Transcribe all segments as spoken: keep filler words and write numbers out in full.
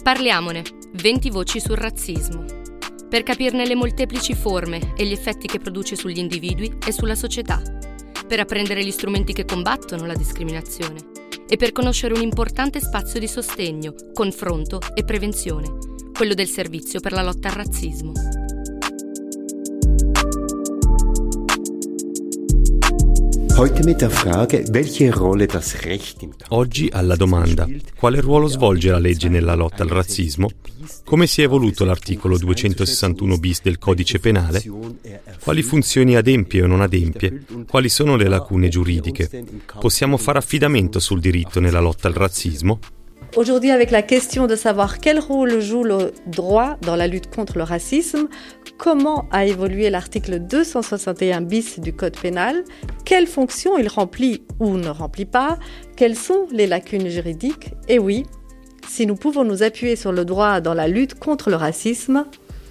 Parliamone, venti voci sul razzismo, per capirne le molteplici forme e gli effetti che produce sugli individui e sulla società, per apprendere gli strumenti che combattono la discriminazione e per conoscere un importante spazio di sostegno, confronto e prevenzione, quello del servizio per la lotta al razzismo. Oggi alla domanda: quale ruolo svolge la legge nella lotta al razzismo? Come si è evoluto l'articolo duecentosessantuno bis del Codice Penale? Quali funzioni adempie o non adempie? Quali sono le lacune giuridiche? Possiamo fare affidamento sul diritto nella lotta al razzismo? Aujourd'hui, avec la question de savoir quel rôle joue le droit dans la lutte contre le racisme, comment a évolué l'article deux cent soixante et un bis du Code pénal, quelles fonctions il remplit ou ne remplit pas, quelles sont les lacunes juridiques, et oui, si nous pouvons nous appuyer sur le droit dans la lutte contre le racisme.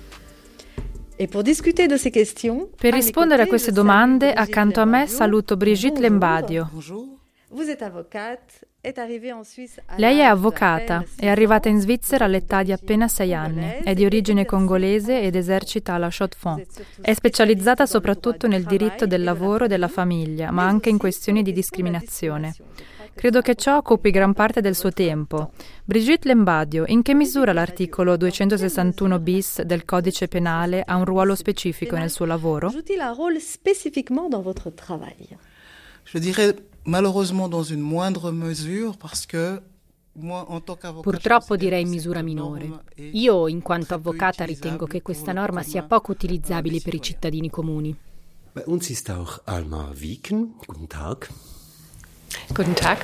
E per discutere di queste questioni, per rispondere a queste domande, accanto a me saluto Brigitte Lembadio. Vous êtes avocate. Lei è avvocata, è arrivata in Svizzera all'età di appena sei anni, è di origine congolese ed esercita alla Chaux-de-Fonds. È specializzata soprattutto nel diritto del lavoro e della famiglia, ma anche in questioni di discriminazione. Credo che ciò occupi gran parte del suo tempo. Brigitte Lembadio, in che misura l'articolo duecentosessantuno bis del Codice Penale ha un ruolo specifico nel suo lavoro? Joue-t-il un rôle spécifiquement dans votre travail? Je dirais malheureusement dans une moindre mesure parce que Purtroppo direi in misura minore. Io, in quanto avvocata, ritengo che questa norma sia poco utilizzabile per i cittadini comuni. Bei uns ist auch Alma Wieken. Guten Tag. Guten Tag.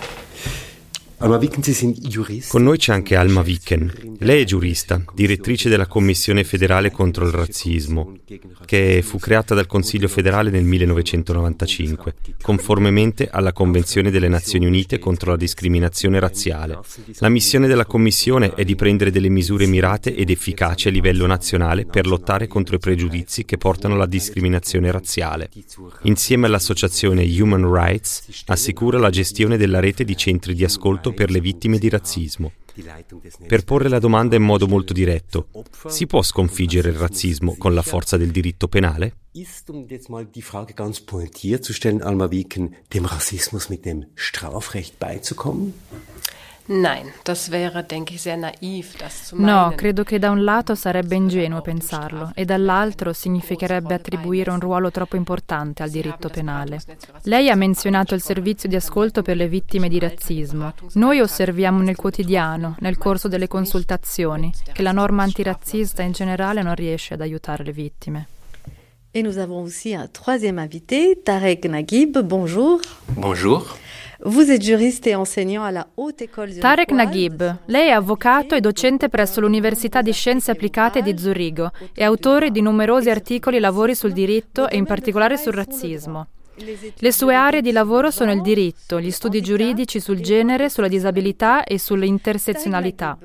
Alma Wieken, Sie sind Jurist. Con noi c'è anche Alma Wieken. Lei è giurista, direttrice della Commissione federale contro il razzismo, che fu creata dal Consiglio federale nel millenovecentonovantacinque, conformemente alla Convenzione delle Nazioni Unite contro la discriminazione razziale. La missione della Commissione è di prendere delle misure mirate ed efficaci a livello nazionale per lottare contro i pregiudizi che portano alla discriminazione razziale. Insieme all'associazione Human Rights assicura la gestione della rete di centri di ascolto per le vittime di razzismo. Per porre la domanda in modo molto diretto: si può sconfiggere il razzismo con la forza del diritto penale? Ist, um jetzt mal die Frage ganz pointiert zu stellen, Alma Wieken, dem Rassismus mit dem Strafrecht beizukommen? Nein, das wäre, denke ich, sehr naiv, das zu meinen. No, credo che da un lato sarebbe ingenuo pensarlo e dall'altro significherebbe attribuire un ruolo troppo importante al diritto penale. Lei ha menzionato il servizio di ascolto per le vittime di razzismo. Noi osserviamo nel quotidiano, nel corso delle consultazioni, che la norma antirazzista in generale non riesce ad aiutare le vittime. Et nous avons aussi un troisième invité, Tarek Naguib. Bonjour. Bonjour. Vous êtes juriste et enseignant alla Haute École Zurichoise. Tarek Naguib, lei è avvocato e docente presso l'Università di Scienze Applicate di Zurigo e autore di numerosi articoli e lavori sul diritto e in particolare sul razzismo. Le sue aree di lavoro sono il diritto, gli studi giuridici sul genere, sulla disabilità e sull'intersezionalità.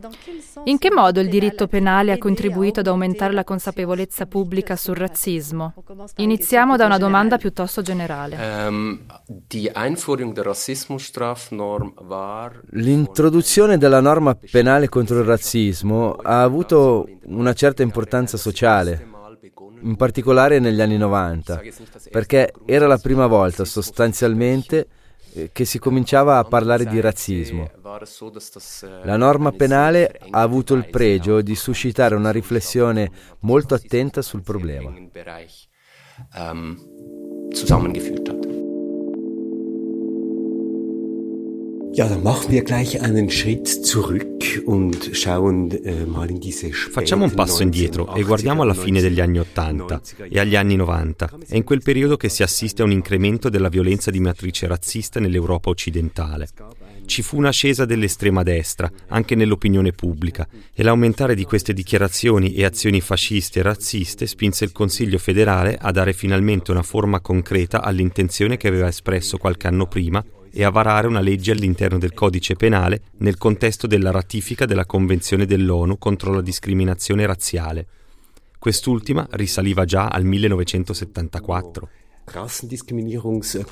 In che modo il diritto penale ha contribuito ad aumentare la consapevolezza pubblica sul razzismo? Iniziamo da una domanda piuttosto generale. L'introduzione della norma penale contro il razzismo ha avuto una certa importanza sociale, in particolare negli anni novanta, perché era la prima volta sostanzialmente che si cominciava a parlare di razzismo. La norma penale ha avuto il pregio di suscitare una riflessione molto attenta sul problema. Ja, dann machen wir gleich einen Schritt zurück und schauen äh, mal in diese Facciamo un passo indietro e guardiamo alla fine degli anni ottanta e agli anni novanta. È in quel periodo che si assiste a un incremento della violenza di matrice razzista nell'Europa occidentale. Ci fu un'ascesa dell'estrema destra, anche nell'opinione pubblica, e l'aumentare di queste dichiarazioni e azioni fasciste e razziste spinse il Consiglio federale a dare finalmente una forma concreta all'intenzione che aveva espresso qualche anno prima e a varare una legge all'interno del Codice Penale nel contesto della ratifica della Convenzione dell'ONU contro la discriminazione razziale. Quest'ultima risaliva già al millenovecentosettantaquattro.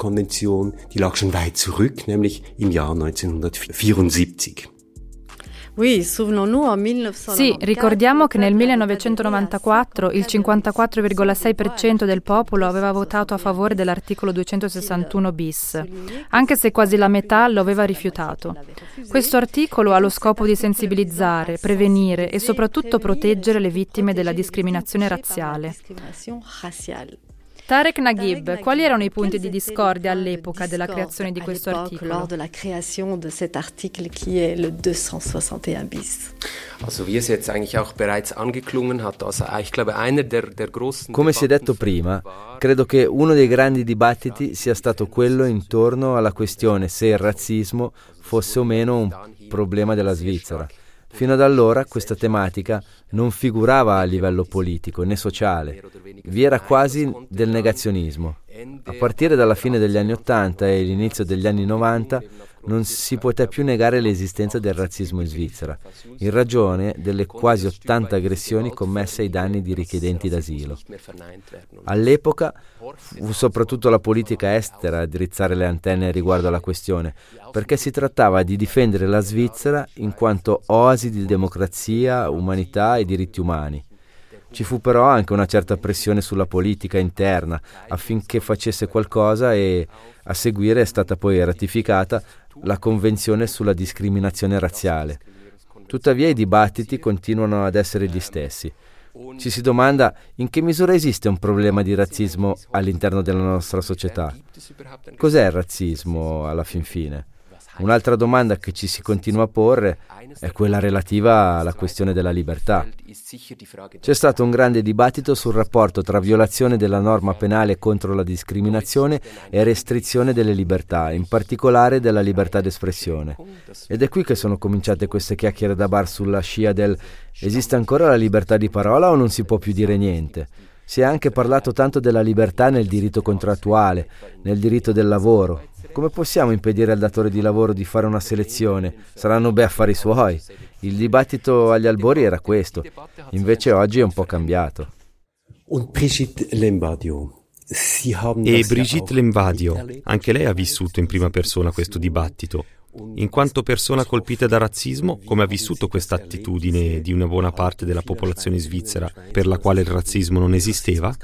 Rassendiskriminierungskonvention, die lag schon weit zurück, nämlich im Jahr neunzehnhundertvierundsiebzig. Sì, ricordiamo che nel millenovecentonovantaquattro il cinquantaquattro virgola sei per cento del popolo aveva votato a favore dell'articolo duecentosessantuno bis, anche se quasi la metà lo aveva rifiutato. Questo articolo ha lo scopo di sensibilizzare, prevenire e soprattutto proteggere le vittime della discriminazione razziale. Tarek Naguib, quali erano i punti di discordia all'epoca della creazione di questo articolo? Come si è detto prima, credo che uno dei grandi dibattiti sia stato quello intorno alla questione se il razzismo fosse o meno un problema della Svizzera. Fino ad allora questa tematica non figurava a livello politico né sociale, vi era quasi del negazionismo. A partire dalla fine degli anni Ottanta e l'inizio degli anni Novanta non si poté più negare l'esistenza del razzismo in Svizzera, in ragione delle quasi ottanta aggressioni commesse ai danni di richiedenti d'asilo. All'epoca fu soprattutto la politica estera a drizzare le antenne riguardo alla questione, perché si trattava di difendere la Svizzera in quanto oasi di democrazia, umanità e diritti umani. Ci fu però anche una certa pressione sulla politica interna affinché facesse qualcosa e a seguire è stata poi ratificata la Convenzione sulla discriminazione razziale. Tuttavia i dibattiti continuano ad essere gli stessi. Ci si domanda in che misura esiste un problema di razzismo all'interno della nostra società. Cos'è il razzismo alla fin fine? Un'altra domanda che ci si continua a porre è quella relativa alla questione della libertà. C'è stato un grande dibattito sul rapporto tra violazione della norma penale contro la discriminazione e restrizione delle libertà, in particolare della libertà d'espressione. Ed è qui che sono cominciate queste chiacchiere da bar sulla scia del esiste ancora la libertà di parola o non si può più dire niente? Si è anche parlato tanto della libertà nel diritto contrattuale, nel diritto del lavoro. Come possiamo impedire al datore di lavoro di fare una selezione? Saranno bei affari suoi. Il dibattito agli albori era questo, invece oggi è un po' cambiato. E Brigitte Lemvadio, anche lei ha vissuto in prima persona questo dibattito. In quanto persona colpita da razzismo, come ha vissuto questa attitudine di una buona parte della popolazione svizzera per la quale il razzismo non esisteva?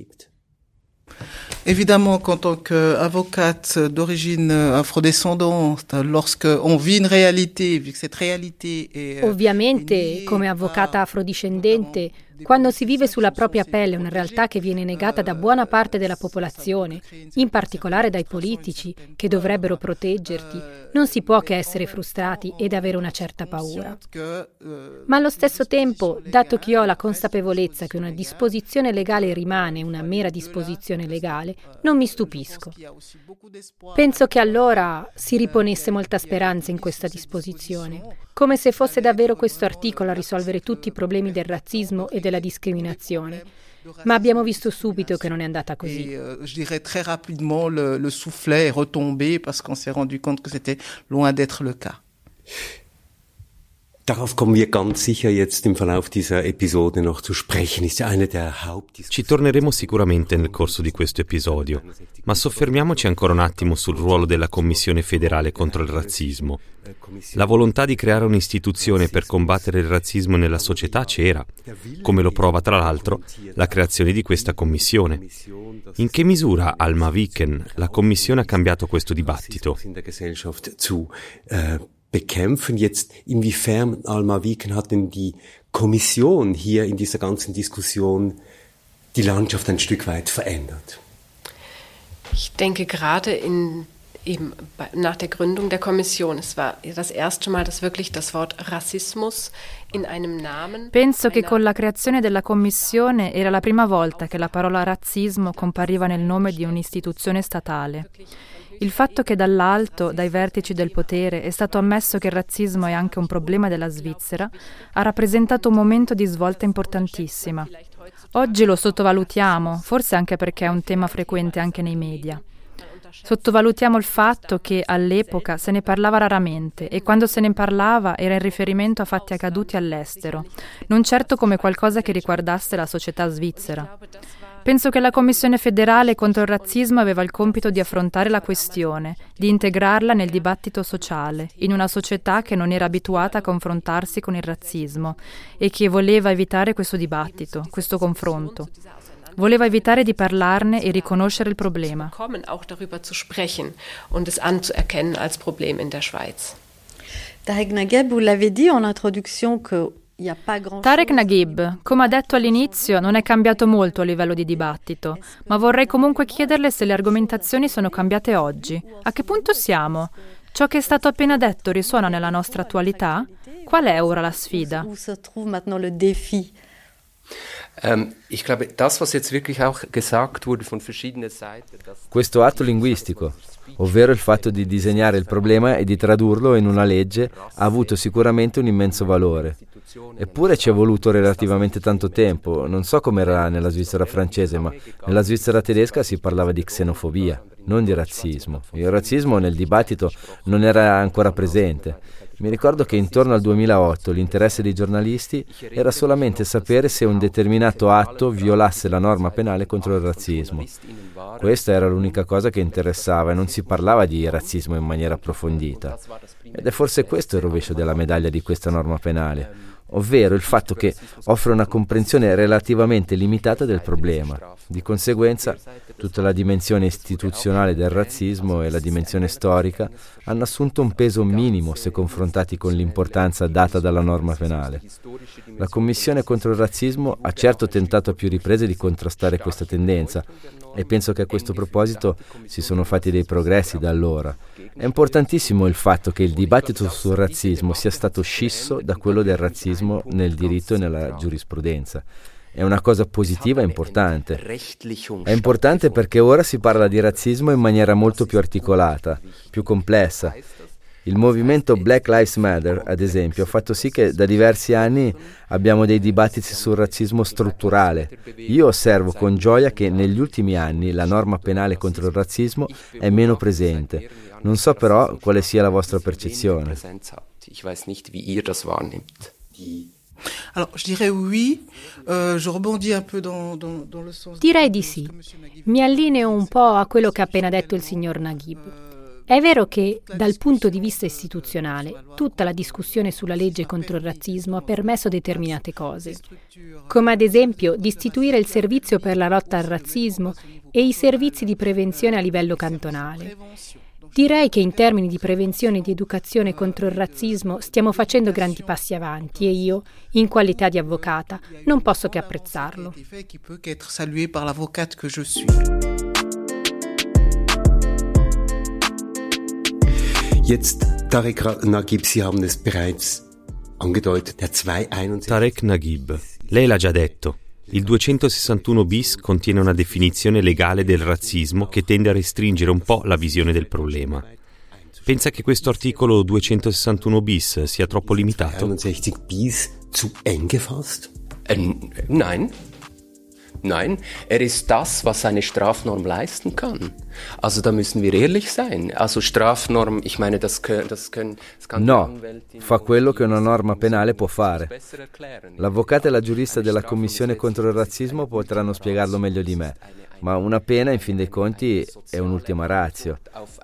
Évidemment qu'en tant qu'avocate d'origine afrodescendante, lorsque on vit une réalité, vu que cette réalité est... Ovviamente, come avvocata afrodiscendente, quando si vive sulla propria pelle una realtà che viene negata da buona parte della popolazione, in particolare dai politici, che dovrebbero proteggerti, non si può che essere frustrati ed avere una certa paura. Ma allo stesso tempo, dato che io ho la consapevolezza che una disposizione legale rimane una mera disposizione legale, non mi stupisco. Penso che allora si riponesse molta speranza in questa disposizione, come se fosse davvero questo articolo a risolvere tutti i problemi del razzismo e della discriminazione. Ma abbiamo visto subito che non è andata così. Je dirais très rapidement le, le soufflet est retombé parce qu'on s'est rendu compte que c'était loin d'être le cas. Darauf kommen wir ganz sicher jetzt im Verlauf dieser Episode noch zu sprechen. Ist ja eine der Haupt- Ci torneremo sicuramente nel corso di questo episodio, ma soffermiamoci ancora un attimo sul ruolo della Commissione federale contro il razzismo. La volontà di creare un'istituzione per combattere il razzismo nella società c'era, come lo prova tra l'altro la creazione di questa commissione. In che misura, Alma Viken, la Commissione ha cambiato questo dibattito? bekämpfen. Jetzt, inwiefern, Alma Viken, hat denn die Kommission hier in dieser ganzen Diskussion die Landschaft ein Stück weit verändert? Ich denke gerade in, eben nach der Gründung der Kommission, es war das erste Mal, dass wirklich das Wort Rassismus in einem Namen... Penso che con la creazione della Commissione era la prima volta che la parola razzismo compariva nel nome di un'istituzione statale. Il fatto che dall'alto, dai vertici del potere, è stato ammesso che il razzismo è anche un problema della Svizzera, ha rappresentato un momento di svolta importantissima. Oggi lo sottovalutiamo, forse anche perché è un tema frequente anche nei media. Sottovalutiamo il fatto che all'epoca se ne parlava raramente e quando se ne parlava era in riferimento a fatti accaduti all'estero, non certo come qualcosa che riguardasse la società svizzera. Penso che la Commissione federale contro il razzismo aveva il compito di affrontare la questione, di integrarla nel dibattito sociale, in una società che non era abituata a confrontarsi con il razzismo e che voleva evitare questo dibattito, questo confronto. Voleva evitare di parlarne e riconoscere il problema. Auch darüber zu sprechen und es anzuerkennen als Problem in der Schweiz. Tarek Naguib, vous l'avez dit en introduction que Tarek Naguib, come ha detto all'inizio, non è cambiato molto a livello di dibattito, ma vorrei comunque chiederle se le argomentazioni sono cambiate oggi. A che punto siamo? Ciò che è stato appena detto risuona nella nostra attualità? Qual è ora la sfida? Où se trouve maintenant le défi? Questo atto linguistico, ovvero il fatto di disegnare il problema e di tradurlo in una legge, ha avuto sicuramente un immenso valore. Eppure ci è voluto relativamente tanto tempo. Non so com'era nella Svizzera francese, ma nella Svizzera tedesca si parlava di xenofobia, non di razzismo. Il razzismo nel dibattito non era ancora presente. Mi ricordo che intorno al duemilaotto l'interesse dei giornalisti era solamente sapere se un determinato atto violasse la norma penale contro il razzismo. Questa era l'unica cosa che interessava e non si parlava di razzismo in maniera approfondita. Ed è forse questo il rovescio della medaglia di questa norma penale, ovvero il fatto che offre una comprensione relativamente limitata del problema. Di conseguenza, tutta la dimensione istituzionale del razzismo e la dimensione storica hanno assunto un peso minimo se confrontati con l'importanza data dalla norma penale. La Commissione contro il razzismo ha certo tentato a più riprese di contrastare questa tendenza e penso che a questo proposito si sono fatti dei progressi da allora. È importantissimo il fatto che il dibattito sul razzismo sia stato scisso da quello del razzismo nel diritto e nella giurisprudenza. È una cosa positiva e importante. È importante perché ora si parla di razzismo in maniera molto più articolata, più complessa. Il movimento Black Lives Matter, ad esempio, ha fatto sì che da diversi anni abbiamo dei dibattiti sul razzismo strutturale. Io osservo con gioia che negli ultimi anni la norma penale contro il razzismo è meno presente. Non so però quale sia la vostra percezione. Alors, je dirais oui, euh, je rebondis un peu dans, dans, dans le sens... Direi di sì. Mi allineo un po' a quello che ha appena detto il signor Naguib. È vero che, dal punto di vista istituzionale, tutta la discussione sulla legge contro il razzismo ha permesso determinate cose, come ad esempio di istituire il servizio per la lotta al razzismo e i servizi di prevenzione a livello cantonale. Direi che in termini di prevenzione e di educazione contro il razzismo stiamo facendo grandi passi avanti e io, in qualità di avvocata, non posso che apprezzarlo. Jetzt, Tarek Naguib, Sie haben es bereits angedeutet, der zweihunderteinundsechzig. Tarek Naguib, lei l'ha già detto. Il duecentosessantuno bis contiene una definizione legale del razzismo che tende a restringere un po' la visione del problema. Pensa che questo articolo duecentosessantuno bis sia troppo limitato? zweihundertsechzig bis zu eng gefasst? Äh, nein. Nein, er ist das, was eine Strafnorm leisten kann. Also da müssen wir ehrlich sein. Also Strafnorm, ich meine, das können... Das können das kann no, fa quello che una norma penale può fare. L'avvocato e la giurista della Commissione contro il razzismo potranno spiegarlo meglio di me, ma una pena, in fin dei conti, è un'ultima ratio.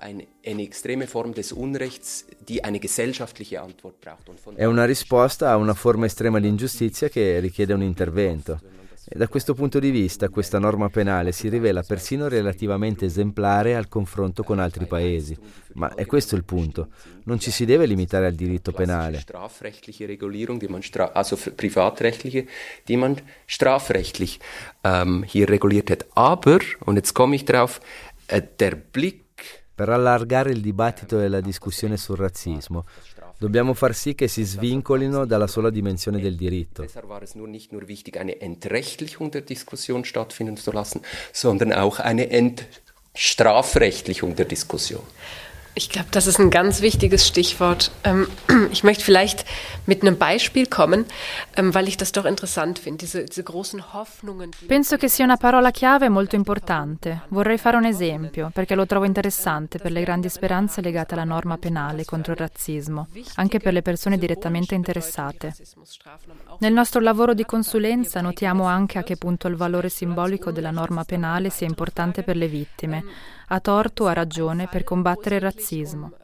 È una risposta a una forma estrema di ingiustizia che richiede un intervento. E da questo punto di vista questa norma penale si rivela persino relativamente esemplare al confronto con altri paesi. Ma è questo il punto. Non ci si deve limitare al diritto penale. Strafrechtliche Regulierung, die man stra- also privatrechtliche, die man strafrechtlich ähm, hier reguliert hat. Aber, und jetzt komme ich drauf, äh, der Blick. Per allargare il dibattito e la discussione sul razzismo, dobbiamo far sì che si svincolino dalla sola dimensione del diritto. Deshalb war es nur nicht nur wichtig, eine Entrechtlichung der Diskussion stattfinden zu lassen, sondern auch eine Entstrafrechtlichung der Diskussion. Ich glaube, das ist ein ganz wichtiges Stichwort. Ähm, ich möchte vielleicht mit einem Beispiel kommen, ähm, weil ich das doch interessant finde, diese, diese großen Hoffnungen. Penso che sia una parola chiave molto importante. Vorrei fare un esempio, perché lo trovo interessante per le grandi speranze legate alla norma penale contro il razzismo, anche per le persone direttamente interessate. Nel nostro lavoro di consulenza notiamo anche a che punto il valore simbolico della norma penale sia importante per le vittime, a torto o a ragione, per combattere il razzismo.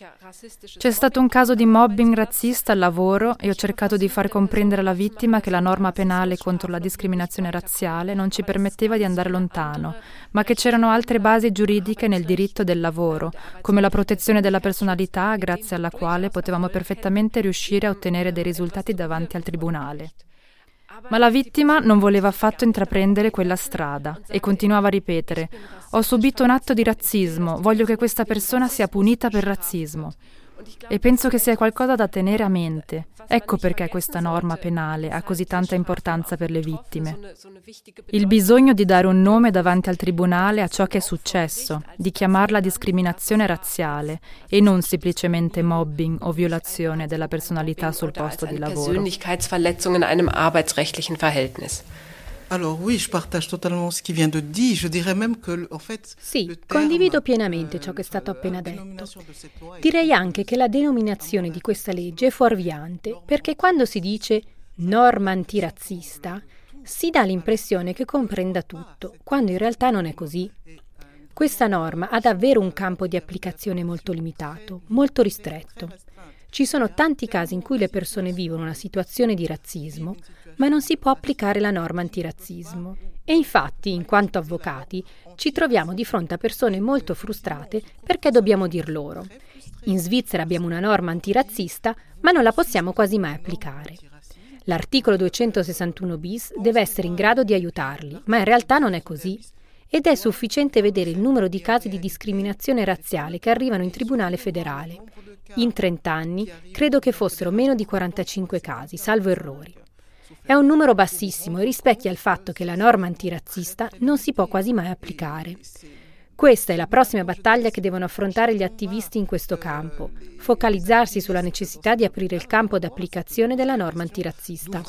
C'è stato un caso di mobbing razzista al lavoro e ho cercato di far comprendere alla vittima che la norma penale contro la discriminazione razziale non ci permetteva di andare lontano, ma che c'erano altre basi giuridiche nel diritto del lavoro, come la protezione della personalità, grazie alla quale potevamo perfettamente riuscire a ottenere dei risultati davanti al tribunale. Ma la vittima non voleva affatto intraprendere quella strada e continuava a ripetere: «Ho subito un atto di razzismo, voglio che questa persona sia punita per razzismo». E penso che sia qualcosa da tenere a mente. Ecco perché questa norma penale ha così tanta importanza per le vittime. Il bisogno di dare un nome davanti al tribunale a ciò che è successo, di chiamarla discriminazione razziale e non semplicemente mobbing o violazione della personalità sul posto di lavoro. Persönlichkeitsverletzung in einem arbeitsrechtlichen Verhältnis. Alors oui, je partage totalement ce qui vient de dire. Je dirais même que, en fait, sì, condivido pienamente ciò che è stato appena detto. Direi anche che la denominazione di questa legge è fuorviante, perché quando si dice norma antirazzista si dà l'impressione che comprenda tutto, quando in realtà non è così. Questa norma ha davvero un campo di applicazione molto limitato, molto ristretto. Ci sono tanti casi in cui le persone vivono una situazione di razzismo, ma non si può applicare la norma antirazzismo. E infatti, in quanto avvocati, ci troviamo di fronte a persone molto frustrate perché dobbiamo dir loro: in Svizzera abbiamo una norma antirazzista, ma non la possiamo quasi mai applicare. L'articolo duecentosessantuno bis deve essere in grado di aiutarli, ma in realtà non è così. Ed è sufficiente vedere il numero di casi di discriminazione razziale che arrivano in Tribunale federale. In trent'anni credo che fossero meno di quarantacinque casi, salvo errori. È un numero bassissimo e rispecchia il fatto che la norma antirazzista non si può quasi mai applicare. Questa è la prossima battaglia che devono affrontare gli attivisti in questo campo, focalizzarsi sulla necessità di aprire il campo d'applicazione della norma antirazzista.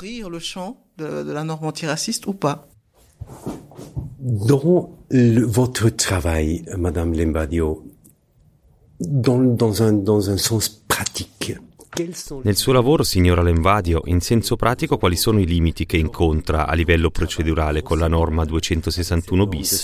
Dans le, votre travail, Madame Lembadio, dans, dans, un, dans un sens pratique, nel suo lavoro, signora Lemvadio, in senso pratico quali sono i limiti che incontra a livello procedurale con la norma duecentosessantuno bis?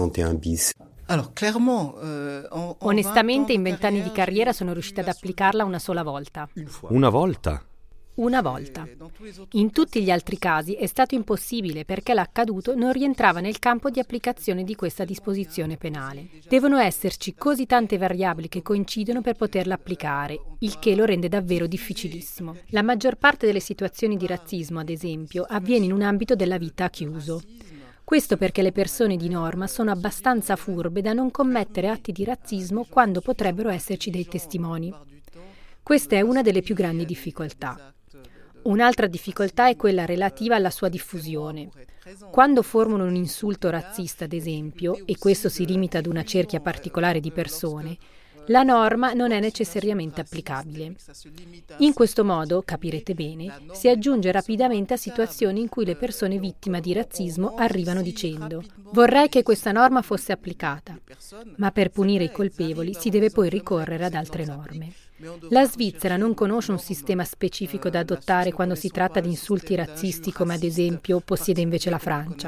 Onestamente, in vent'anni di carriera sono riuscita ad applicarla una sola volta. Una volta? Una volta. In tutti gli altri casi è stato impossibile perché l'accaduto non rientrava nel campo di applicazione di questa disposizione penale. Devono esserci così tante variabili che coincidono per poterla applicare, il che lo rende davvero difficilissimo. La maggior parte delle situazioni di razzismo, ad esempio, avviene in un ambito della vita chiuso. Questo perché le persone di norma sono abbastanza furbe da non commettere atti di razzismo quando potrebbero esserci dei testimoni. Questa è una delle più grandi difficoltà. Un'altra difficoltà è quella relativa alla sua diffusione. Quando formano un insulto razzista, ad esempio, e questo si limita ad una cerchia particolare di persone, la norma non è necessariamente applicabile. In questo modo, capirete bene, si aggiunge rapidamente a situazioni in cui le persone vittime di razzismo arrivano dicendo: «Vorrei che questa norma fosse applicata», ma per punire i colpevoli si deve poi ricorrere ad altre norme. La Svizzera non conosce un sistema specifico da adottare quando si tratta di insulti razzisti, come ad esempio possiede invece la Francia.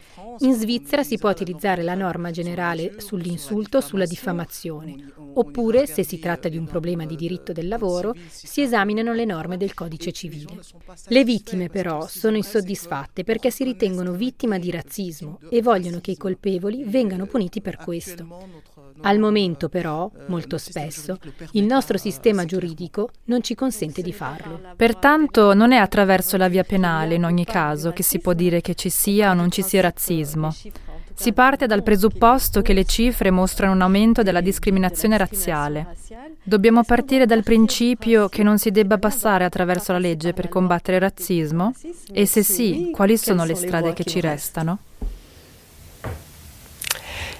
In Svizzera si può utilizzare la norma generale sull'insulto o sulla diffamazione, oppure, se si tratta di un problema di diritto del lavoro, si esaminano le norme del codice civile. Le vittime, però, sono insoddisfatte perché si ritengono vittime di razzismo e vogliono che i colpevoli vengano puniti per questo. Al momento, però, molto spesso, il nostro sistema giuridico non ci consente di farlo. Pertanto non è attraverso la via penale, in ogni caso, che si può dire che ci sia o non ci sia razzismo. Si parte dal presupposto che le cifre mostrano un aumento della discriminazione razziale. Dobbiamo partire dal principio che non si debba passare attraverso la legge per combattere il razzismo? E se sì, quali sono le strade che ci restano?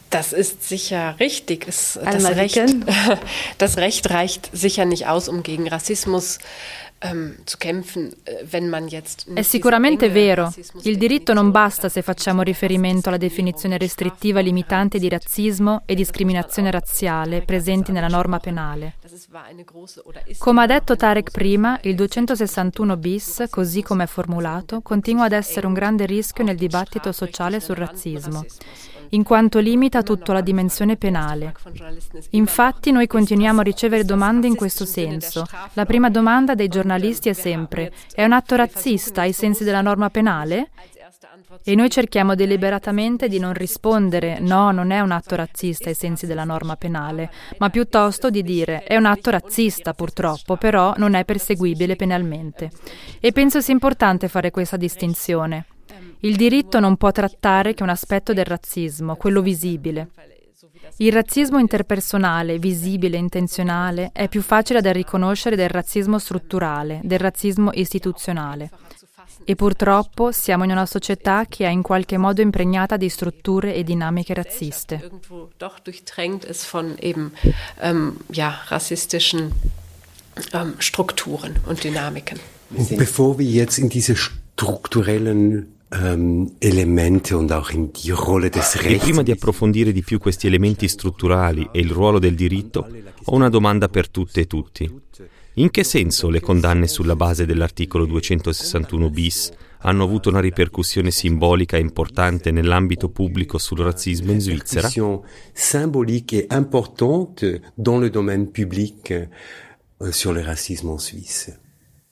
Das ist sicher richtig. Es, das, Recht, das Recht reicht sicher nicht aus, um gegen Rassismus um, zu kämpfen, wenn man jetzt... È sicuramente vero. Il diritto non basta se facciamo riferimento alla definizione restrittiva e limitante di razzismo e discriminazione razziale presenti nella norma penale. Come ha detto Tarek prima, il duecentosessantuno bis, così come è formulato, continua ad essere un grande rischio nel dibattito sociale sul razzismo, in quanto limita tutto alla dimensione penale. Infatti noi continuiamo a ricevere domande in questo senso. La prima domanda dei giornalisti è sempre: è un atto razzista ai sensi della norma penale? E noi cerchiamo deliberatamente di non rispondere no, non è un atto razzista ai sensi della norma penale, ma piuttosto di dire è un atto razzista purtroppo, però non è perseguibile penalmente. E penso sia importante fare questa distinzione. Il diritto non può trattare che un aspetto del razzismo, quello visibile. Il razzismo interpersonale, visibile, intenzionale, è più facile da riconoscere del razzismo strutturale, del razzismo istituzionale. E purtroppo siamo in una società che è in qualche modo impregnata di strutture e dinamiche razziste. Doch durchdrängt ist von eben ähm, ja, rassistischen ähm, Strukturen und Dynamiken. Bevor wir jetzt in diese strukturellen Um, elemente und auch in die Rolle des Rechts. E prima di approfondire di più questi elementi strutturali e il ruolo del diritto, ho una domanda per tutte e tutti. In che senso le condanne sulla base dell'articolo duecentosessantuno bis hanno avuto una ripercussione simbolica importante nell'ambito pubblico sul razzismo in Svizzera? Symbolique et importante dans le domaine public euh, sur le racisme en Suisse.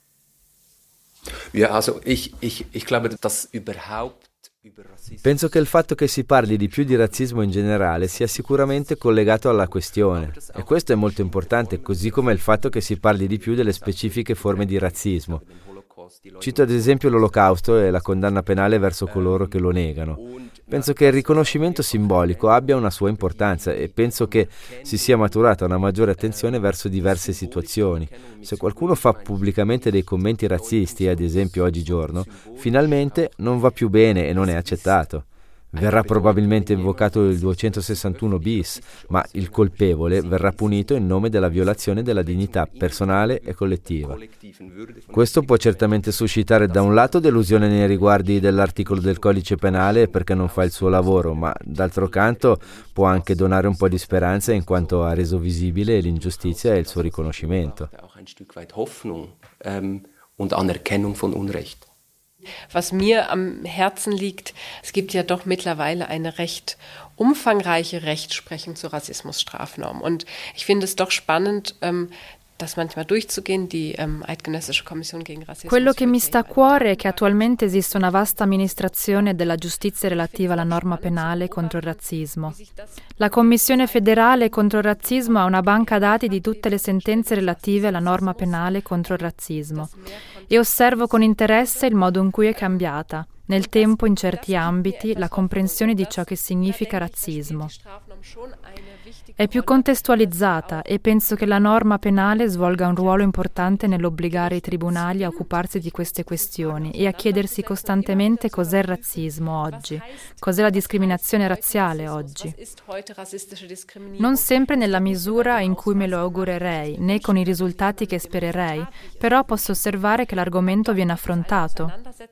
Ja, also ich, ich, ich glaube, dass überhaupt über Rassismus... Penso che il fatto che si parli di più di razzismo in generale sia sicuramente collegato alla questione, e questo è molto importante, così come il fatto che si parli di più delle specifiche forme di razzismo. Cito ad esempio l'Olocausto e la condanna penale verso coloro che lo negano. Penso che il riconoscimento simbolico abbia una sua importanza e penso che si sia maturata una maggiore attenzione verso diverse situazioni. Se qualcuno fa pubblicamente dei commenti razzisti, ad esempio oggigiorno, finalmente non va più bene e non è accettato. Verrà probabilmente invocato il duecentosessantuno bis, ma il colpevole verrà punito in nome della violazione della dignità personale e collettiva. Questo può certamente suscitare da un lato delusione nei riguardi dell'articolo del codice penale perché non fa il suo lavoro, ma d'altro canto può anche donare un po' di speranza in quanto ha reso visibile l'ingiustizia e il suo riconoscimento. Und Anerkennung von Unrecht. Was mir am Herzen liegt, es gibt ja doch mittlerweile eine recht umfangreiche Rechtsprechung zur Rassismusstrafnorm. Und ich finde es doch spannend, ähm, das manchmal durchzugehen, die ähm, Eidgenössische Kommission gegen Rassismus. Quello che mi sta a cuore è che attualmente esiste una vasta amministrazione della giustizia relativa alla norma penale contro il razzismo. La Commissione federale contro il razzismo ha una banca dati di tutte le sentenze relative alla norma penale contro il razzismo e osservo con interesse il modo in cui è cambiata, nel tempo in certi ambiti, la comprensione di ciò che significa razzismo. È più contestualizzata e penso che la norma penale svolga un ruolo importante nell'obbligare i tribunali a occuparsi di queste questioni e a chiedersi costantemente cos'è il razzismo oggi, cos'è la discriminazione razziale oggi. Non sempre nella misura in cui me lo augurerei, né con i risultati che spererei, però posso osservare che l'argomento viene affrontato.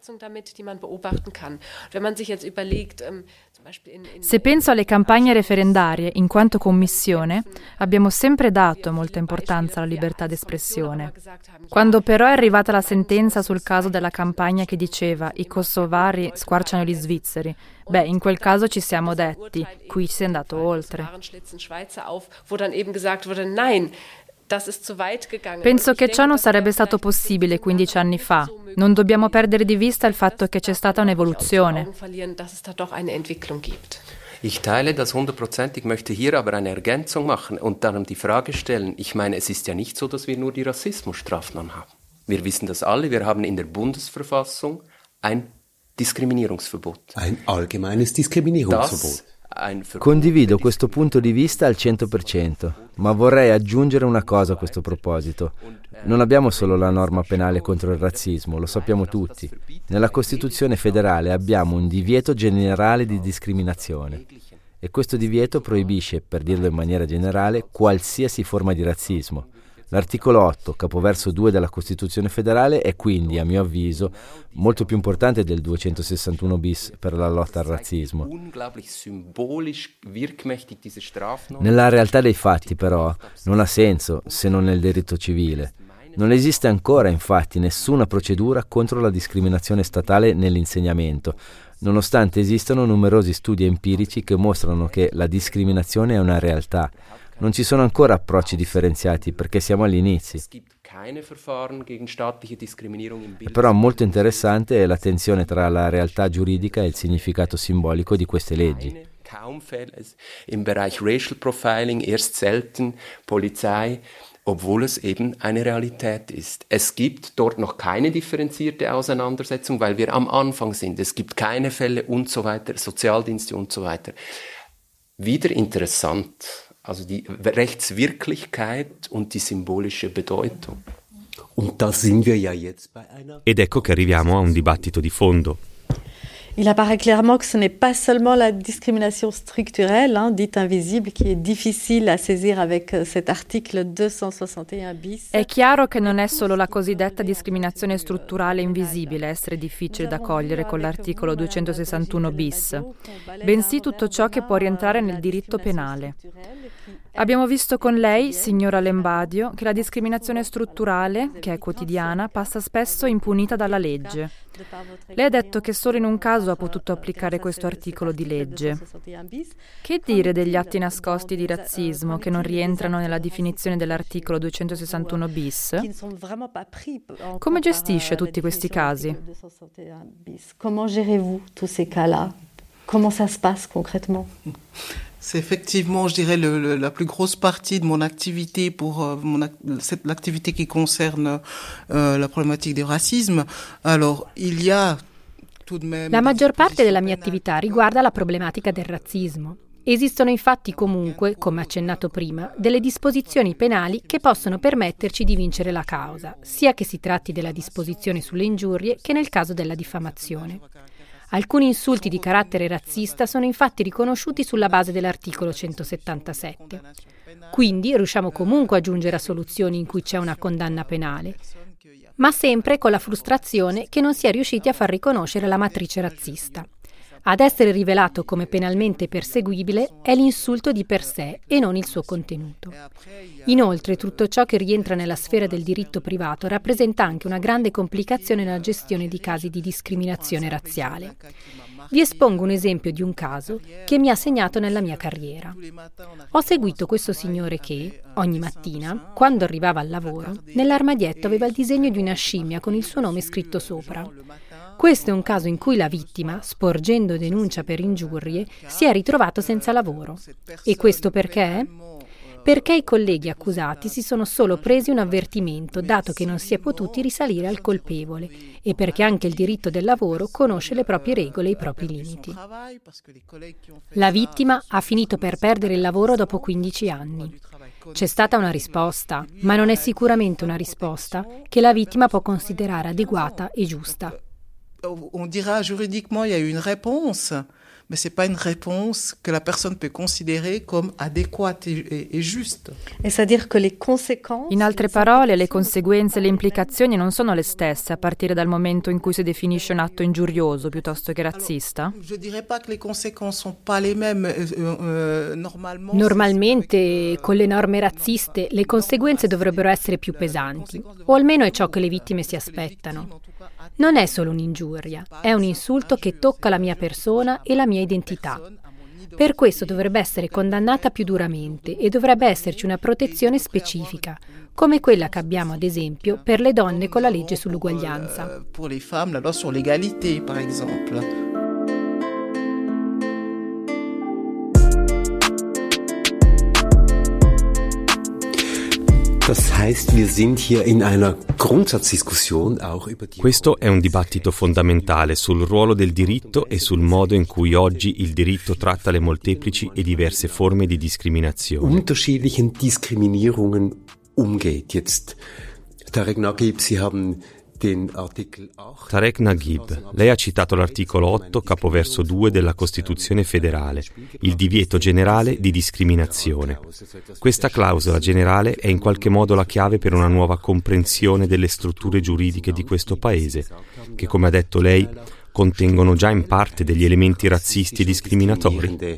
Se penso alle campagne referendarie, in quanto commissione, abbiamo sempre dato molta importanza alla libertà d'espressione. Quando però è arrivata la sentenza sul caso della campagna che diceva i kosovari squarciano gli svizzeri, beh, in quel caso ci siamo detti, qui si è andato oltre. Penso che ciò non sarebbe stato possibile quindici anni fa. Non dobbiamo perdere di vista il fatto che c'è stata un'evoluzione. Ich teile das hundertprozentig, möchte hier aber eine Ergänzung machen und darum die Frage stellen. Ich meine, es ist ja nicht so, dass wir nur die Rassismusstrafnorm haben. Wir wissen das alle, wir haben in der Bundesverfassung ein Diskriminierungsverbot. Ein allgemeines Diskriminierungsverbot. Condivido questo punto di vista al cento per cento, ma vorrei aggiungere una cosa a questo proposito. Non abbiamo solo la norma penale contro il razzismo, lo sappiamo tutti. Nella Costituzione federale abbiamo un divieto generale di discriminazione e questo divieto proibisce, per dirlo in maniera generale, qualsiasi forma di razzismo. L'articolo otto, capoverso due della Costituzione federale, è quindi, a mio avviso, molto più importante del duecentosessantuno bis per la lotta al razzismo. Nella realtà dei fatti, però, non ha senso se non nel diritto civile. Non esiste ancora, infatti, nessuna procedura contro la discriminazione statale nell'insegnamento, nonostante esistano numerosi studi empirici che mostrano che la discriminazione è una realtà. Non ci sono ancora approcci differenziati perché siamo agli inizi. Però molto interessante è la tensione tra la realtà giuridica e il significato simbolico di queste leggi. Im Bereich Racial Profiling erst selten Polizei, obwohl es eben eine Realität ist. Es gibt dort noch keine differenzierte Auseinandersetzung, weil wir am Anfang sind. Es gibt keine Fälle und so weiter, Sozialdienste und so weiter. Wieder interessant. Also die Rechtswirklichkeit und die symbolische Bedeutung. Und da sind wir ja jetzt bei einer... Ed ecco che arriviamo a un dibattito di fondo. Il apparaît clairement que ce n'est pas seulement la discrimination structurelle, hein, dite invisible, qui est difficile à saisir avec cet article duecentosessantuno bis. È chiaro che non è solo la cosiddetta discriminazione strutturale invisibile a essere difficile da cogliere con l'articolo duecentosessantuno bis, bensì tutto ciò che può rientrare nel diritto penale. Abbiamo visto con lei, signora Lembadio, che la discriminazione strutturale, che è quotidiana, passa spesso impunita dalla legge. Lei ha detto che solo in un caso ha potuto applicare questo articolo di legge. Che dire degli atti nascosti di razzismo che non rientrano nella definizione dell'articolo duecentosessantuno bis? Come gestisce tutti questi casi? Comment gérez-vous tous ces cas-là? Comment ça se passe concrètement? C'est effectivement, je dirais, le, le, la plus grosse partie de mon activité pour euh, mon ac- cette, l'activité qui concerne euh, la problématique du racisme. Alors, il y a tout de même... La maggior parte della mia attività riguarda la problematica del razzismo. Esistono infatti comunque, come accennato prima, delle disposizioni penali che possono permetterci di vincere la causa, sia che si tratti della disposizione sulle ingiurie che nel caso della diffamazione. Alcuni insulti di carattere razzista sono infatti riconosciuti sulla base dell'articolo centosettantasette. Quindi riusciamo comunque a giungere a soluzioni in cui c'è una condanna penale, ma sempre con la frustrazione che non si è riusciti a far riconoscere la matrice razzista. Ad essere rivelato come penalmente perseguibile è l'insulto di per sé e non il suo contenuto. Inoltre, tutto ciò che rientra nella sfera del diritto privato rappresenta anche una grande complicazione nella gestione di casi di discriminazione razziale. Vi espongo un esempio di un caso che mi ha segnato nella mia carriera. Ho seguito questo signore che, ogni mattina, quando arrivava al lavoro, nell'armadietto aveva il disegno di una scimmia con il suo nome scritto sopra. Questo è un caso in cui la vittima, sporgendo denuncia per ingiurie, si è ritrovato senza lavoro. E questo perché? Perché i colleghi accusati si sono solo presi un avvertimento, dato che non si è potuti risalire al colpevole, e perché anche il diritto del lavoro conosce le proprie regole e i propri limiti. La vittima ha finito per perdere il lavoro dopo quindici anni. C'è stata una risposta, ma non è sicuramente una risposta che la vittima può considerare adeguata e giusta. On dira juridiquement il y a eu une réponse, mais c'est pas une réponse que la personne peut considérer comme adéquate et, et juste. Et c'est-à-dire que les conséquences... In altre parole, le conseguenze e le implicazioni non sono le stesse a partire dal momento in cui si definisce un atto ingiurioso piuttosto che razzista? Alors, je dirais pas que les conséquences sont pas les mêmes. Euh, euh, normalement, Normalmente, con le norme razziste, le conseguenze dovrebbero essere più pesanti, o almeno è ciò che le vittime si aspettano. Non è solo un'ingiuria, è un insulto che tocca la mia persona e la mia identità. Per questo dovrebbe essere condannata più duramente e dovrebbe esserci una protezione specifica, come quella che abbiamo ad esempio per le donne con la legge sull'uguaglianza. Pour les femmes, la loi sur l'égalité, par exemple. Das heißt, wir sind hier in einer Grundsatzdiskussion auch über die... Questo è un dibattito fondamentale sul ruolo del diritto e sul modo in cui oggi il diritto tratta le molteplici e diverse forme di discriminazione. Unterschiedlichen Diskriminierungen umgeht. Jetzt, Tarek Naguib, Sie haben Tarek Naguib, lei ha citato l'articolo otto, capoverso due della Costituzione federale, il divieto generale di discriminazione. Questa clausola generale è in qualche modo la chiave per una nuova comprensione delle strutture giuridiche di questo paese, che, come ha detto lei, contengono già in parte degli elementi razzisti e discriminatori.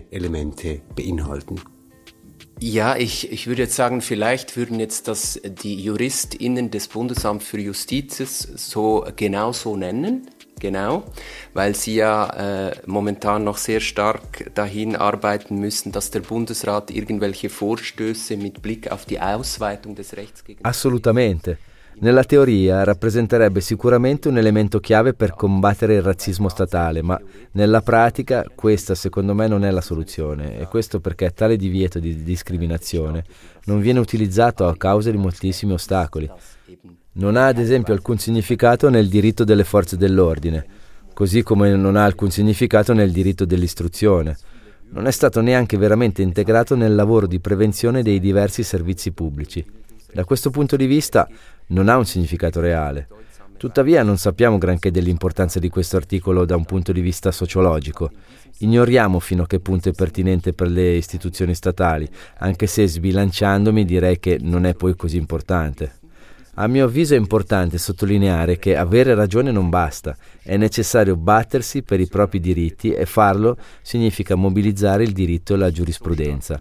Ja, ich, ich würde jetzt sagen, vielleicht würden jetzt das die JuristInnen des Bundesamt für Justiz so genau so nennen, genau, weil sie ja äh, momentan noch sehr stark dahin arbeiten müssen, dass der Bundesrat irgendwelche Vorstöße mit Blick auf die Ausweitung des Rechts gegen... Assolutamente. Nella teoria rappresenterebbe sicuramente un elemento chiave per combattere il razzismo statale, ma nella pratica questa secondo me non è la soluzione, e questo perché tale divieto di discriminazione non viene utilizzato a causa di moltissimi ostacoli. Non ha ad esempio alcun significato nel diritto delle forze dell'ordine, così come non ha alcun significato nel diritto dell'istruzione. Non è stato neanche veramente integrato nel lavoro di prevenzione dei diversi servizi pubblici. Da questo punto di vista non ha un significato reale. Tuttavia non sappiamo granché dell'importanza di questo articolo da un punto di vista sociologico. Ignoriamo fino a che punto è pertinente per le istituzioni statali, anche se sbilanciandomi direi che non è poi così importante. A mio avviso è importante sottolineare che avere ragione non basta, è necessario battersi per i propri diritti e farlo significa mobilizzare il diritto e la giurisprudenza.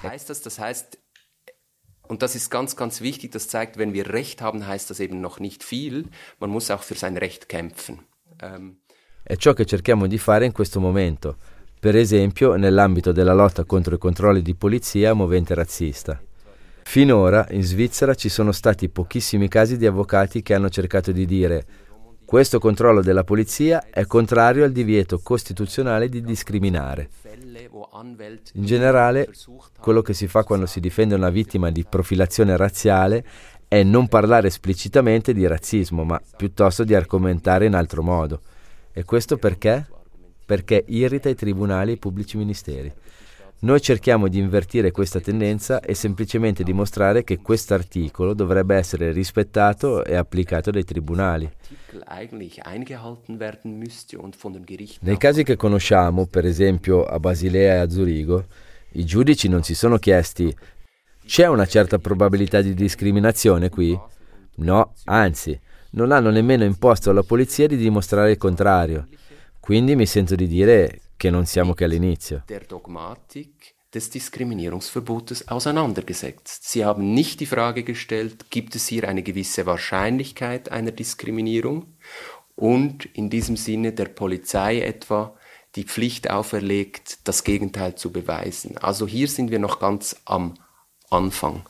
Und das ist ganz, ganz wichtig, das zeigt, wenn wir Recht haben, heißt das eben noch nicht viel, man muss auch für sein Recht kämpfen. Um. È ciò che cerchiamo di fare in questo momento, per esempio nell'ambito della lotta contro i controlli di polizia a movente razzista. Finora in Svizzera ci sono stati pochissimi casi di avvocati che hanno cercato di dire questo controllo della polizia è contrario al divieto costituzionale di discriminare. In generale, quello che si fa quando si difende una vittima di profilazione razziale è non parlare esplicitamente di razzismo, ma piuttosto di argomentare in altro modo. E questo perché? Perché irrita i tribunali e i pubblici ministeri. Noi cerchiamo di invertire questa tendenza e semplicemente dimostrare che quest'articolo dovrebbe essere rispettato e applicato dai tribunali. Nei casi che conosciamo, per esempio a Basilea e a Zurigo, i giudici non si sono chiesti c'è una certa probabilità di discriminazione qui? No, anzi, non hanno nemmeno imposto alla polizia di dimostrare il contrario. Quindi mi sento di dire che non siamo che all'inizio. Der Dogmatik des Diskriminierungsverbotes auseinandergesetzt. Sie haben nicht die Frage gestellt, gibt es hier eine gewisse Wahrscheinlichkeit einer Diskriminierung und in diesem Sinne der Polizei etwa die Pflicht auferlegt, das Gegenteil zu beweisen. Also hier sind wir noch ganz am Anfang.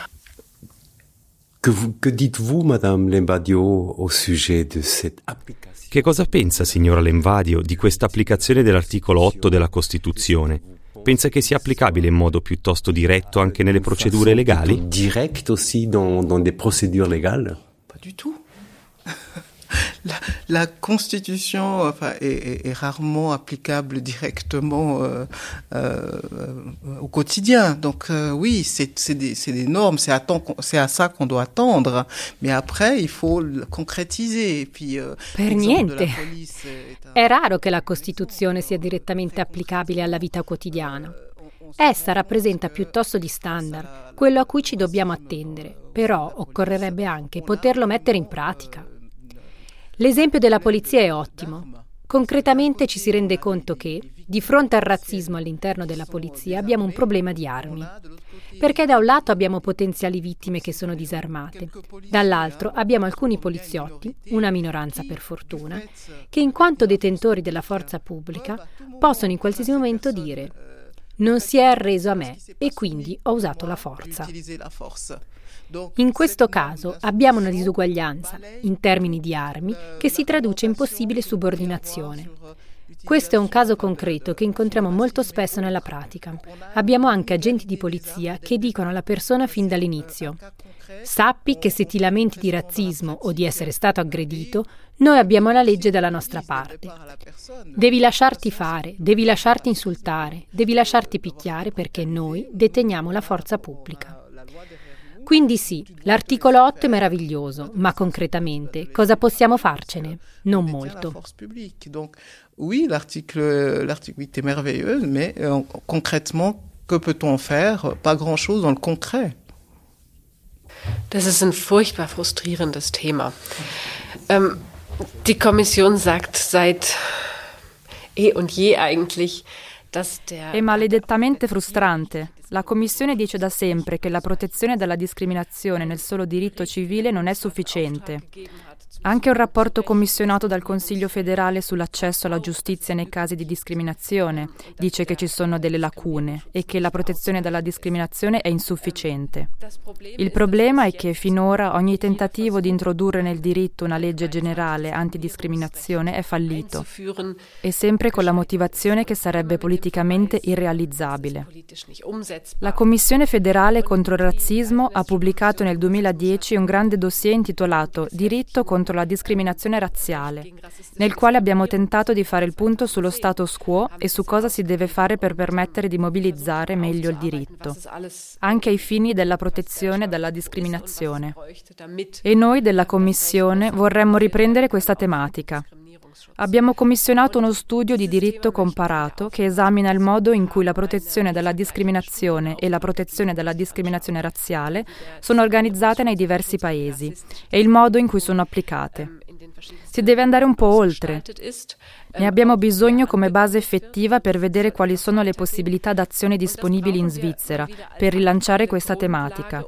Que, que dites-vous, Madame Lembadio, au sujet de cette application? Che cosa pensa, signora Lemvadio, di questa applicazione dell'articolo otto della Costituzione? Pensa che sia applicabile in modo piuttosto diretto anche nelle procedure legali? Direct aussi dans, dans des procédures légales? Pas du tout. La, la Constitution enfin, est, est, est rarement applicable directement euh, euh, au quotidien. Donc euh, oui, c'est, c'est, des, c'est des normes, c'est à, temps, c'est à ça qu'on doit attendre. Mais après, il faut le concrétiser. Et puis, euh, per niente. È, è raro che la Costituzione sia direttamente applicabile alla vita quotidiana. Essa rappresenta piuttosto di standard, quello a cui ci dobbiamo attendere, però occorrerebbe anche poterlo mettere in pratica. L'esempio della polizia è ottimo. Concretamente ci si rende conto che, di fronte al razzismo all'interno della polizia, abbiamo un problema di armi. Perché da un lato abbiamo potenziali vittime che sono disarmate, dall'altro abbiamo alcuni poliziotti, una minoranza per fortuna, che in quanto detentori della forza pubblica possono in qualsiasi momento dire «non si è arreso a me e quindi ho usato la forza». In questo caso abbiamo una disuguaglianza, in termini di armi, che si traduce in possibile subordinazione. Questo è un caso concreto che incontriamo molto spesso nella pratica. Abbiamo anche agenti di polizia che dicono alla persona fin dall'inizio: sappi che se ti lamenti di razzismo o di essere stato aggredito, noi abbiamo la legge dalla nostra parte. Devi lasciarti fare, devi lasciarti insultare, devi lasciarti picchiare perché noi deteniamo la forza pubblica. Quindi sì, l'articolo otto è meraviglioso, ma concretamente cosa possiamo farcene? Non molto. Oui, l'article, l'article huit est merveilleux, mais euh, concrètement, que peut-on faire? Pas grand-chose dans le concret. Das ist ein furchtbar frustrierendes Thema. Ähm, die Kommission sagt seit eh und je eigentlich, dass der... È maledettamente frustrante. La Commissione dice da sempre che la protezione dalla discriminazione nel solo diritto civile non è sufficiente. Anche un rapporto commissionato dal Consiglio federale sull'accesso alla giustizia nei casi di discriminazione dice che ci sono delle lacune e che la protezione dalla discriminazione è insufficiente. Il problema è che finora ogni tentativo di introdurre nel diritto una legge generale antidiscriminazione è fallito, e sempre con la motivazione che sarebbe politicamente irrealizzabile. La Commissione federale contro il razzismo ha pubblicato nel duemiladieci un grande dossier intitolato Diritto contro la discriminazione razziale, nel quale abbiamo tentato di fare il punto sullo status quo e su cosa si deve fare per permettere di mobilizzare meglio il diritto, anche ai fini della protezione dalla discriminazione. E noi della Commissione vorremmo riprendere questa tematica. Abbiamo commissionato uno studio di diritto comparato che esamina il modo in cui la protezione dalla discriminazione e la protezione dalla discriminazione razziale sono organizzate nei diversi paesi e il modo in cui sono applicate. Si deve andare un po' oltre. Ne abbiamo bisogno come base effettiva per vedere quali sono le possibilità d'azione disponibili in Svizzera per rilanciare questa tematica.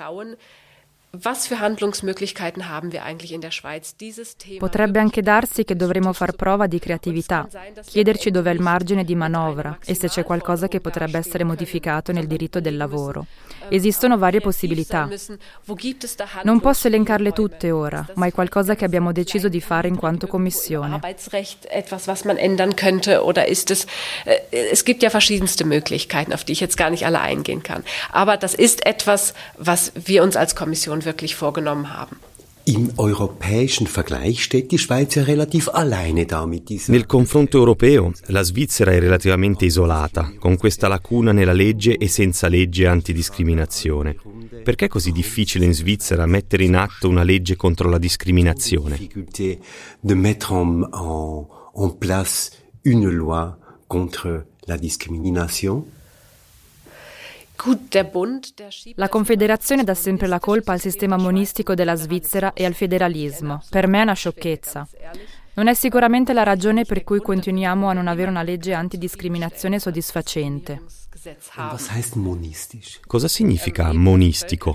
Potrebbe anche darsi che dovremo far prova di creatività, chiederci dov'è il margine di manovra e se c'è qualcosa che potrebbe essere modificato nel diritto del lavoro. Esistono varie possibilità. Non posso elencarle tutte ora, ma è qualcosa che abbiamo deciso di fare in quanto Commissione. Etwas, was man ändern könnte, oder ist es, es gibt ja verschiedenste Möglichkeiten, auf die ich jetzt gar nicht alle eingehen kann. Aber das ist etwas, was wir uns als Kommission wirklich vorgenommen haben. Im europäischen Vergleich steht die Schweiz ja relativ alleine da mit dieser... Nel confronto europeo, la Svizzera è relativamente isolata, con questa lacuna nella legge e senza legge antidiscriminazione. Perché è così difficile in Svizzera mettere in atto una legge contro la discriminazione? De mettre en, en, en place une loi contre la discrimination? La Confederazione dà sempre la colpa al sistema monistico della Svizzera e al federalismo. Per me è una sciocchezza. Non è sicuramente la ragione per cui continuiamo a non avere una legge antidiscriminazione soddisfacente. Cosa significa monistico?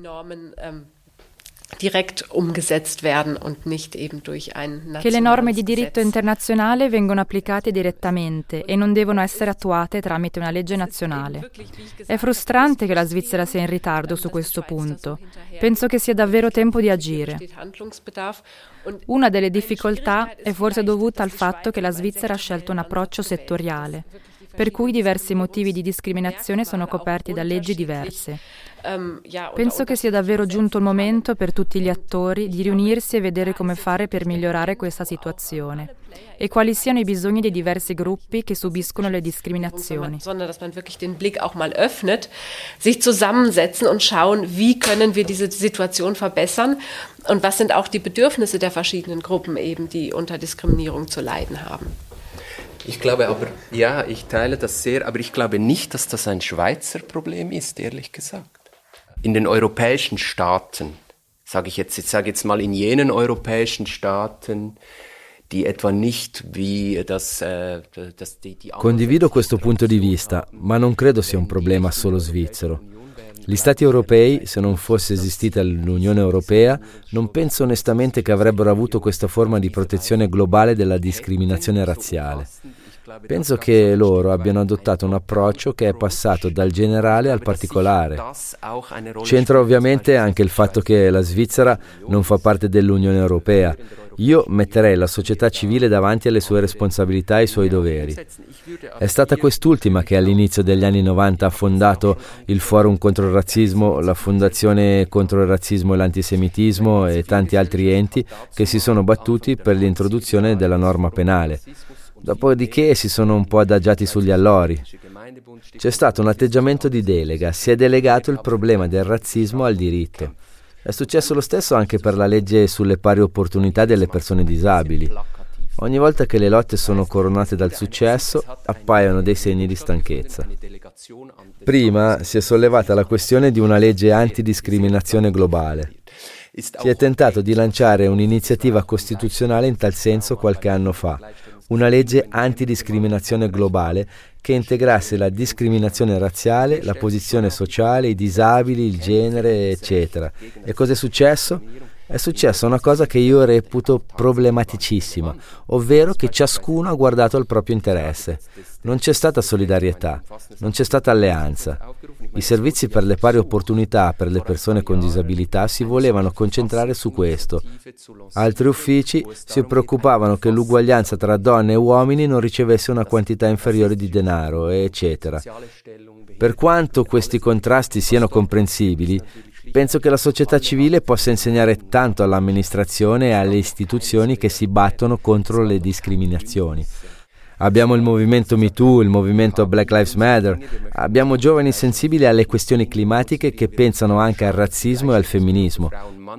direkt umgesetzt werden und nicht eben durch ein nazionales Che le norme di diritto internazionale vengono applicate direttamente e non devono essere attuate tramite una legge nazionale. È frustrante che la Svizzera sia in ritardo su questo punto. Penso che sia davvero tempo di agire. Una delle difficoltà è forse dovuta al fatto che la Svizzera ha scelto un approccio settoriale, per cui diversi motivi di discriminazione sono coperti da leggi diverse. Penso che sia davvero giunto il momento per tutti gli attori di riunirsi e vedere come fare per migliorare questa situazione e quali siano i bisogni dei diversi gruppi che subiscono le discriminazioni. Sondern dass man wirklich den Blick auch mal öffnet, sich zusammensetzen und schauen, wie können wir diese Situation verbessern und was sind auch die Bedürfnisse der verschiedenen Gruppen eben, die unter Diskriminierung zu leiden haben. Ich glaube aber, ja, ich teile das sehr, aber ich glaube nicht, dass das ein Schweizer Problem ist, ehrlich gesagt. In den europäischen Staaten, sage ich jetzt, ich sage jetzt mal in jenen europäischen Staaten, die etwa nicht wie das, äh, das die, die Condivido questo punto di vista, ma non credo sia un problema solo svizzero. Gli Stati europei, se non fosse esistita l'Unione Europea, non penso onestamente che avrebbero avuto questa forma di protezione globale della discriminazione razziale. Penso che loro abbiano adottato un approccio che è passato dal generale al particolare. C'entra ovviamente anche il fatto che la Svizzera non fa parte dell'Unione Europea. Io metterei la società civile davanti alle sue responsabilità e ai suoi doveri. È stata quest'ultima che all'inizio degli anni novanta ha fondato il Forum contro il razzismo, la Fondazione contro il razzismo e l'antisemitismo e tanti altri enti che si sono battuti per l'introduzione della norma penale. Dopodiché si sono un po' adagiati sugli allori. C'è stato un atteggiamento di delega, si è delegato il problema del razzismo al diritto. È successo lo stesso anche per la legge sulle pari opportunità delle persone disabili. Ogni volta che le lotte sono coronate dal successo, appaiono dei segni di stanchezza. Prima si è sollevata la questione di una legge antidiscriminazione globale. Si è tentato di lanciare un'iniziativa costituzionale in tal senso qualche anno fa, una legge antidiscriminazione globale che integrasse la discriminazione razziale, la posizione sociale, i disabili, il genere, eccetera. E cos'è successo? È successa una cosa che io reputo problematicissima, ovvero che ciascuno ha guardato al proprio interesse. Non c'è stata solidarietà, non c'è stata alleanza. I servizi per le pari opportunità per le persone con disabilità si volevano concentrare su questo. Altri uffici si preoccupavano che l'uguaglianza tra donne e uomini non ricevesse una quantità inferiore di denaro, eccetera. Per quanto questi contrasti siano comprensibili, penso che la società civile possa insegnare tanto all'amministrazione e alle istituzioni che si battono contro le discriminazioni. Abbiamo il movimento MeToo, il movimento Black Lives Matter, abbiamo giovani sensibili alle questioni climatiche che pensano anche al razzismo e al femminismo.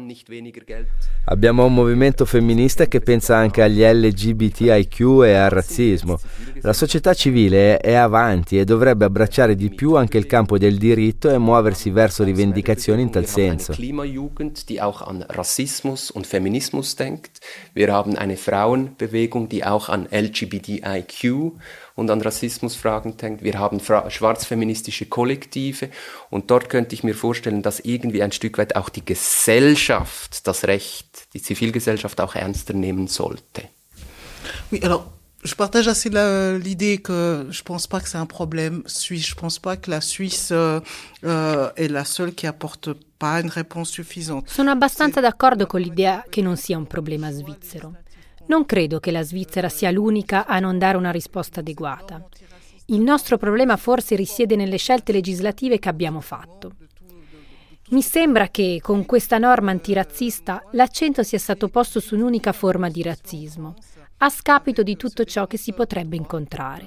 Abbiamo un movimento femminista che pensa anche agli L G B T I Q e al razzismo. La società civile è avanti e dovrebbe abbracciare di più anche il campo del diritto e muoversi verso rivendicazioni in tal senso. Klimajugend, die auch an Rassismus und Feminismus denkt. Wir haben eine Frauenbewegung, die auch an L G B T I Q und an Rassismusfragen denkt. Wir haben schwarzfeministische Kollektive und dort könnte ich mir vorstellen, dass irgendwie ein Stück weit auch die Gesellschaft das Recht, die Zivilgesellschaft auch ernster nehmen sollte. Oui, alors je partage assez la, l'idée que je pense pas que c'est un problème suisse. Je pense pas que la Suisse euh, euh, est la seule qui apporte pas une réponse suffisante. Sono abbastanza d'accordo con l'idea che non sia un problema svizzero. Non credo che la Svizzera sia l'unica a non dare una risposta adeguata. Il nostro problema forse risiede nelle scelte legislative che abbiamo fatto. Mi sembra che con questa norma antirazzista l'accento sia stato posto su un'unica forma di razzismo, a scapito di tutto ciò che si potrebbe incontrare.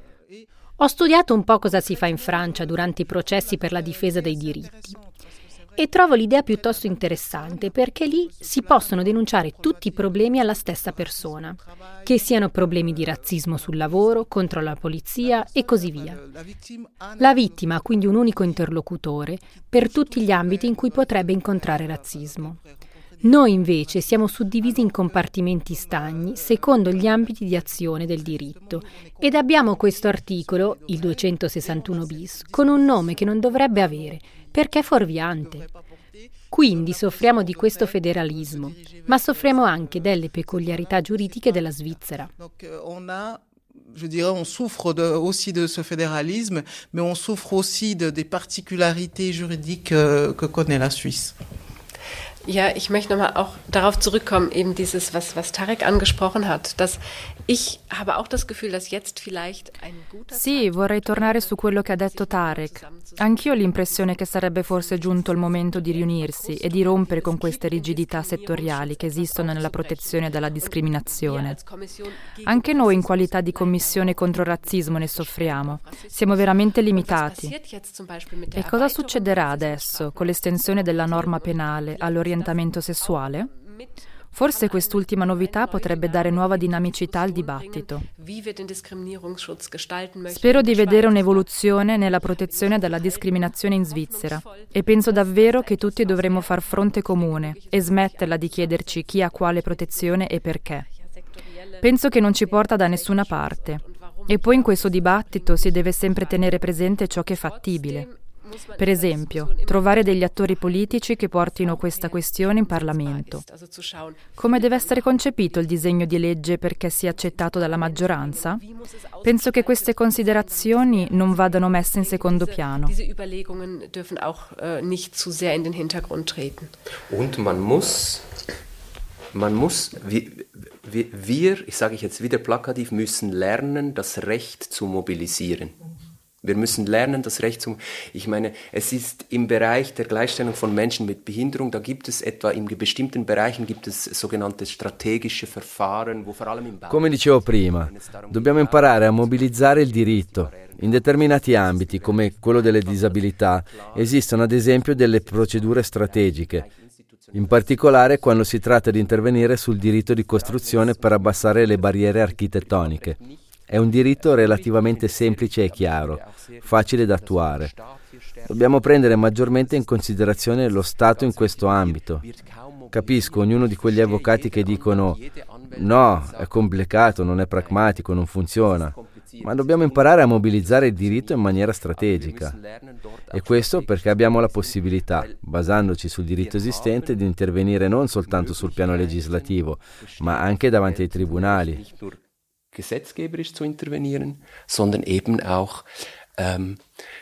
Ho studiato un po' cosa si fa in Francia durante i processi per la difesa dei diritti e trovo l'idea piuttosto interessante perché lì si possono denunciare tutti i problemi alla stessa persona, che siano problemi di razzismo sul lavoro, contro la polizia e così via. La vittima ha quindi un unico interlocutore per tutti gli ambiti in cui potrebbe incontrare razzismo. Noi invece siamo suddivisi in compartimenti stagni secondo gli ambiti di azione del diritto ed abbiamo questo articolo, il duecentosessantuno bis, con un nome che non dovrebbe avere, perché è fuorviante. Quindi soffriamo di questo federalismo, ma soffriamo anche delle peculiarità giuridiche della Svizzera. Je dirais, on souffre de, aussi de ce fédéralisme, mais on souffre aussi de, des particularités juridiques euh, que connaît la Suisse. Ja, ich möchte nochmal auch darauf zurückkommen, eben dieses, was, was Tarek angesprochen hat, dass ich habe auch das Gefühl, dass jetzt vielleicht ein guter... Sì, vorrei tornare su quello che ha detto Tarek. Anch'io ho l'impressione che sarebbe forse giunto il momento di riunirsi e di rompere con queste rigidità settoriali che esistono nella protezione dalla discriminazione. Anche noi in qualità di Commissione contro il razzismo ne soffriamo. Siamo veramente limitati. E cosa succederà adesso con l'estensione della norma penale all'orientamento sessuale? Forse quest'ultima novità potrebbe dare nuova dinamicità al dibattito. Spero di vedere un'evoluzione nella protezione dalla discriminazione in Svizzera e penso davvero che tutti dovremmo far fronte comune e smetterla di chiederci chi ha quale protezione e perché. Penso che non ci porta da nessuna parte. E poi in questo dibattito si deve sempre tenere presente ciò che è fattibile. Per esempio, trovare degli attori politici che portino questa questione in Parlamento. Come deve essere concepito il disegno di legge perché sia accettato dalla maggioranza? Penso che queste considerazioni non vadano messe in secondo piano. Und man muss, man muss, wir, ich sage jetzt wieder plakativ, müssen lernen, das Recht zu mobilisieren. Wir müssen lernen, das Recht zu... Ich meine, es ist im Bereich der Gleichstellung von Menschen mit Behinderung, da gibt es etwa in bestimmten Bereichen gibt es sogenannte strategische Verfahren, wo vor allem im Bau... Come dicevo prima, dobbiamo imparare a mobilizzare il diritto. In determinati ambiti, come quello delle disabilità, esistono ad esempio delle procedure strategiche, in particolare quando si tratta di intervenire sul diritto di costruzione per abbassare le barriere architettoniche. È un diritto relativamente semplice e chiaro, facile da attuare. Dobbiamo prendere maggiormente in considerazione lo Stato in questo ambito. Capisco ognuno di quegli avvocati che dicono no, è complicato, non è pragmatico, non funziona. Ma dobbiamo imparare a mobilizzare il diritto in maniera strategica. E questo perché abbiamo la possibilità, basandoci sul diritto esistente, di intervenire non soltanto sul piano legislativo, ma anche davanti ai tribunali. Gesetzgeberisch zu intervenieren, sondern eben auch ähm,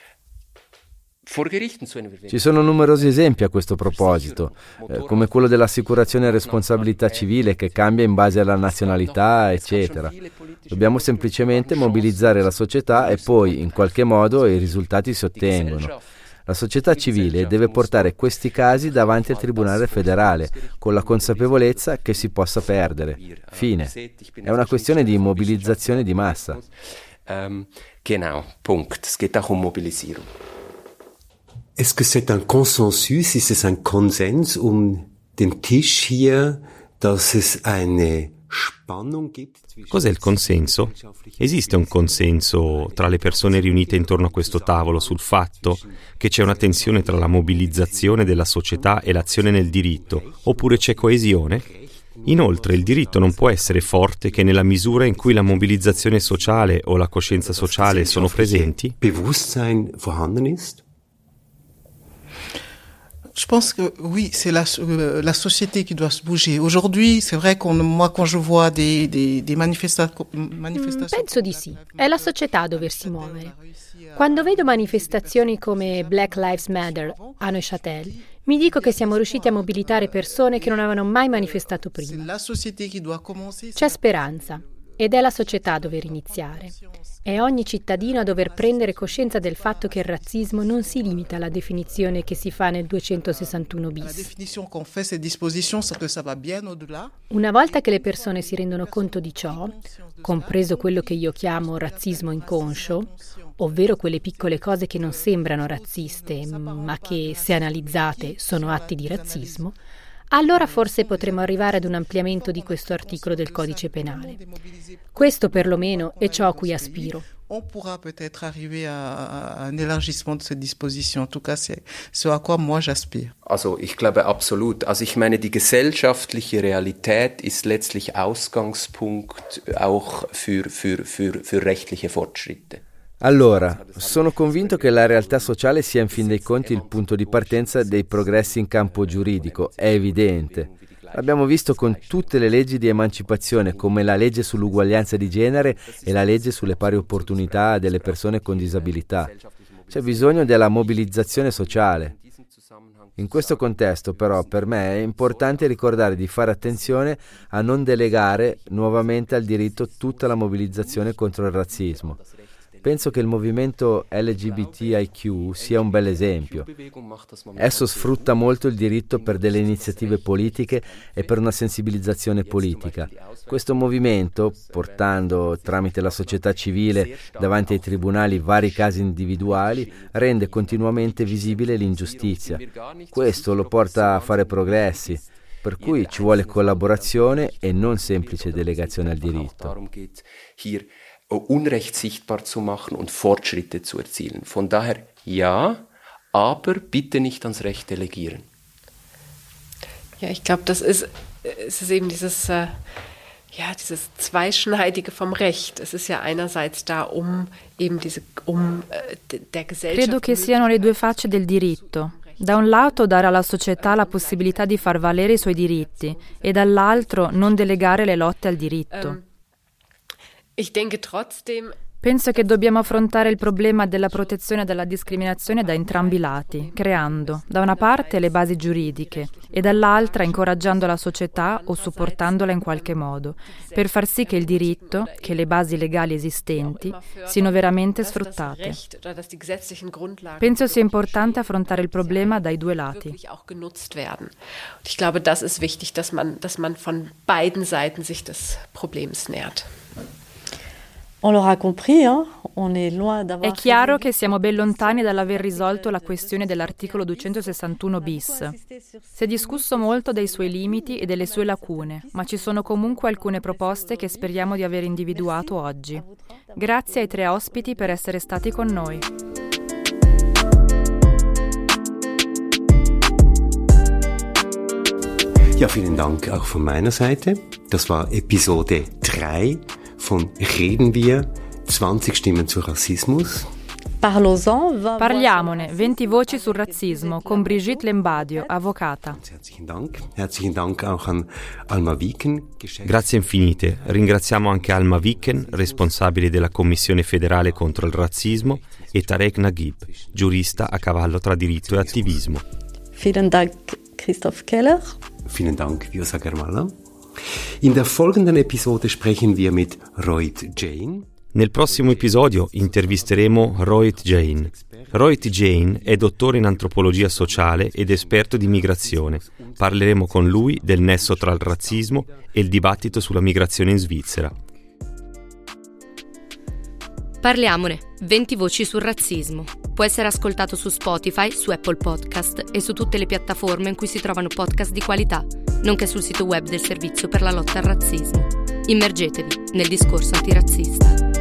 vor Gerichten zu intervenieren. Ci sono numerosi esempi a questo proposito, eh, come quello dell'assicurazione a responsabilità civile che cambia in base alla nazionalità, eccetera. Dobbiamo semplicemente mobilizzare la società e poi, in qualche modo, i risultati si ottengono. La società civile deve portare questi casi davanti al Tribunale federale, con la consapevolezza che si possa perdere. Fine. È una questione di mobilizzazione di massa. Um, genau, Punkt. Es geht auch um Mobilisierung. Est-ce que c'est un consensus, ist es ein Konsens um den Tisch hier, dass es eine Spannung gibt? Cos'è il consenso? Esiste un consenso tra le persone riunite intorno a questo tavolo sul fatto che c'è una tensione tra la mobilizzazione della società e l'azione nel diritto, oppure c'è coesione? Inoltre, il diritto non può essere forte che nella misura in cui la mobilizzazione sociale o la coscienza sociale sono presenti? Bewusstsein vorhanden ist? Je pense que oui, c'est la, euh, la société qui doit se bouger. Aujourd'hui, c'est vrai qu'on, moi, quand je vois des, des, des manifesta- manifestazioni... Penso di sì, è la società a doversi muovere. Quando vedo manifestazioni come Black Lives Matter a Neuchâtel, mi dico che siamo riusciti a mobilitare persone che non avevano mai manifestato prima. C'è speranza. Ed è la società a dover iniziare. È ogni cittadino a dover prendere coscienza del fatto che il razzismo non si limita alla definizione che si fa nel duecentosessantuno bis. Una volta che le persone si rendono conto di ciò, compreso quello che io chiamo razzismo inconscio, ovvero quelle piccole cose che non sembrano razziste, ma che, se analizzate, sono atti di razzismo, allora forse potremo arrivare ad un ampliamento di questo articolo del codice penale. Questo perlomeno è ciò a cui aspiro. On pourra peut-être arriver à, à un élargissement de cette disposition. En tout cas, c'est ce à quoi moi j'aspire. Also, ich glaube absolut. Also, ich meine, die gesellschaftliche Realität ist letztlich Ausgangspunkt auch für, für, für, für rechtliche Fortschritte. Allora, sono convinto che la realtà sociale sia in fin dei conti il punto di partenza dei progressi in campo giuridico, è evidente. L'abbiamo visto con tutte le leggi di emancipazione, come la legge sull'uguaglianza di genere e la legge sulle pari opportunità delle persone con disabilità. C'è bisogno della mobilizzazione sociale. In questo contesto, però, per me è importante ricordare di fare attenzione a non delegare nuovamente al diritto tutta la mobilizzazione contro il razzismo. Penso che il movimento L G B T I Q sia un bel esempio. Esso sfrutta molto il diritto per delle iniziative politiche e per una sensibilizzazione politica. Questo movimento, portando tramite la società civile davanti ai tribunali vari casi individuali, rende continuamente visibile l'ingiustizia. Questo lo porta a fare progressi, per cui ci vuole collaborazione e non semplice delegazione al diritto. Unrecht sichtbar zu machen und Fortschritte zu erzielen. Von daher ja, aber bitte nicht ans Recht delegieren. Ja, ich glaube, das ist, es ist eben dieses, äh, ja, dieses Zweischneidige vom Recht. Es ist ja einerseits da, um eben diese, um äh, der Gesellschaft... Credo che siano le due facce del diritto. Da un lato dare alla società la possibilità di far valere i suoi diritti e dall'altro non delegare le lotte al diritto. Um, Ich denke trotzdem, Penso che dobbiamo affrontare il problema della protezione dalla discriminazione da entrambi i lati, creando, da una parte, le basi giuridiche e dall'altra incoraggiando la società o supportandola in qualche modo, per far sì che il diritto, che le basi legali esistenti, siano veramente sfruttate. Penso sia importante affrontare il problema dai due lati. Ich glaube, das ist wichtig, dass man, dass man von beiden Seiten sich des Problems nähert. È chiaro che siamo ben lontani dall'aver risolto la questione dell'articolo duecentosessantuno bis. Si è discusso molto dei suoi limiti e delle sue lacune, ma ci sono comunque alcune proposte che speriamo di aver individuato oggi. Grazie ai tre ospiti per essere stati con noi. Ja, vielen Dank auch von meiner Seite. Das war Episode drei von Reden wir, zwanzig Stimmen zu Rassismus. Parliamone, venti voci sul razzismo, con Brigitte Lembadio, avvocata. Herzlichen Dank. Herzlichen Dank auch an Alma Viken. Grazie infinite. Ringraziamo anche Alma Viken, responsabile della Commissione federale contro il razzismo, e Tarek Naguib, giurista a cavallo tra diritto e attivismo. Vielen Dank, Christoph Keller. Vielen Dank, Vjosa Germalla. In der folgenden Episode sprechen wir mit Rohit Jain. Nel prossimo episodio intervisteremo Rohit Jain. Rohit Jain è dottore in antropologia sociale ed esperto di migrazione. Parleremo con lui del nesso tra il razzismo e il dibattito sulla migrazione in Svizzera. Parliamone, venti voci sul razzismo. Può essere ascoltato su Spotify, su Apple Podcast e su tutte le piattaforme in cui si trovano podcast di qualità, nonché sul sito web del Servizio per la lotta al razzismo. Immergetevi nel discorso antirazzista.